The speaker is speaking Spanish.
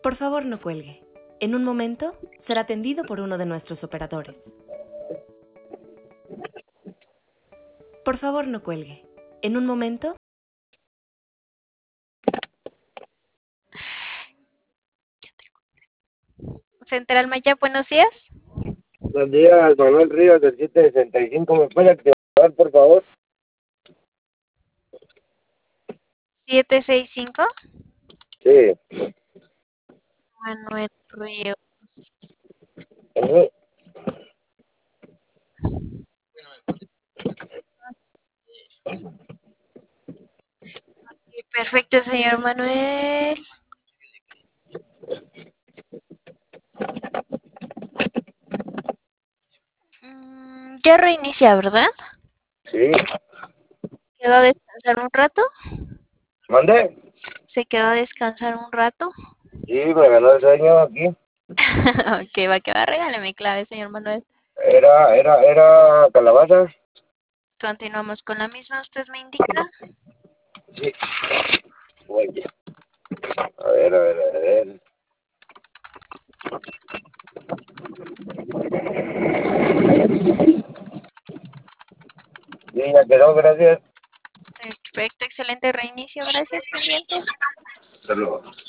Por favor, no cuelgue. En un momento será atendido por uno de nuestros operadores. Por favor, no cuelgue. En un momento... Central Maya, buenos días. Buenos días, Manuel Ríos del 765. ¿Me puede activar, por favor? 765. Sí. Manuel Ríos. Ujú. Perfecto, señor Manuel. Ya reinicia, ¿verdad? Sí. ¿Quedó a descansar un rato? ¿Mande? ¿Se quedó a descansar un rato? Sí, me ganó el sueño aquí. Ok, va, regáleme clave, señor Manuel. Era calabaza. Continuamos con la misma, ¿usted me indica? Sí. Oye. A ver. Sí, ya quedó, gracias. Perfecto, excelente reinicio, gracias, pendiente. Hasta luego.